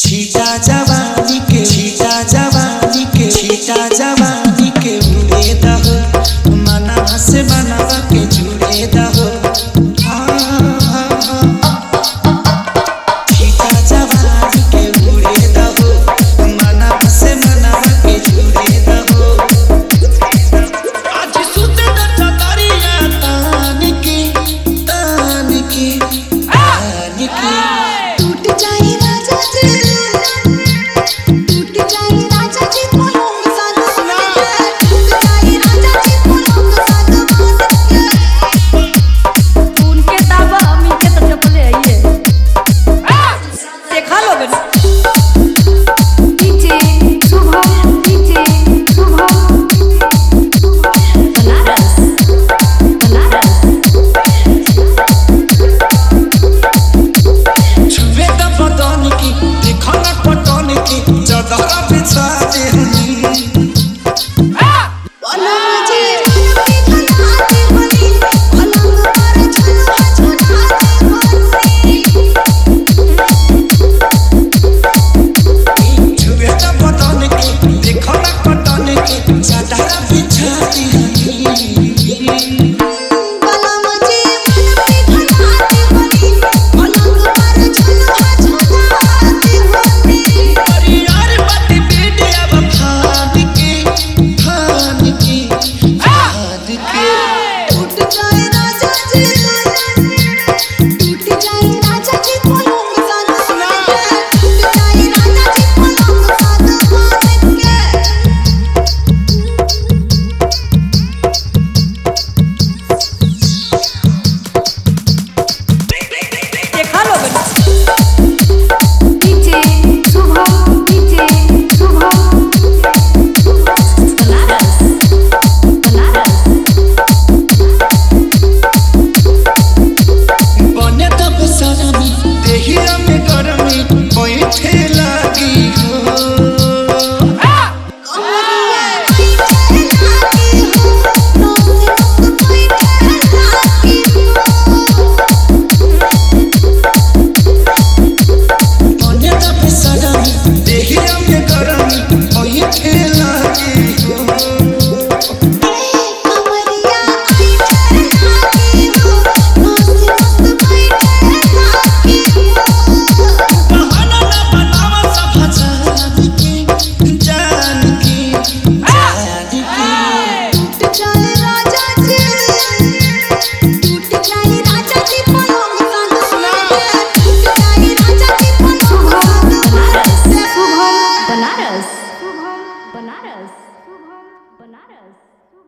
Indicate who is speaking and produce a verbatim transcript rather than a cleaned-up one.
Speaker 1: छीटा जवानी के छीटा जवानी के छीटा जवानी के उड़े दहो मनवा से मनवा के जुड़े दहो छीटा जवानी के उड़े दहो मनवा से मनवा के जुड़े दहो आज सुते द चतरिया तान के तान के तान के
Speaker 2: टूट जाए राजा जी टूट जाए राजा जी पलंग सागवान के टूट जाए राजा जी पलंग सागवान के उनके दावा हम के तो चपले आइए देखा लोगे नीचे सुबह नीचे सुबह बनारस बनारस
Speaker 1: छुए द बदन की देखो ना पटन की जदरा बिछा दे हनी
Speaker 2: पलंग जी पलंग खलाते बनी पलंग पर झुलवा झुलाते बनी
Speaker 1: छुए द बदन की देखो ना पटन की जदरा बिछा दे हनी
Speaker 2: पलंग जी पलंग खलाते बनी पलंग पर झुलवा झुलाते बनी
Speaker 1: अरे यार बात बेटिया बफाद के फाद के फाद के
Speaker 2: टूट जाए राजा जी टूट जाए राजा जी पलंग सागवान के टूट जाए राजा जी पलंग सागवान के देखा लोगे नीचे सुबह नीचे सुबह बनारस बनारस
Speaker 1: बने तब सनमी देहिया में गरमी बैठे लागी हो
Speaker 2: कमरिया बैठे लागी हो नौसे नौसे बैठे लागी
Speaker 1: बने तब सनमी देहिया में गरमी बैठे लागी हो
Speaker 2: कमरिया बैठे लागी हो नौसे नौसे बैठे लागी
Speaker 1: बहाना ना बनावा सब जान के जान के जान के
Speaker 2: टूट जाए राजा जी टूट जाए राजा जी पलंग सागवान के टूट जाए राजा जी पलंग सागवान के
Speaker 3: बनारस बनारस बनारस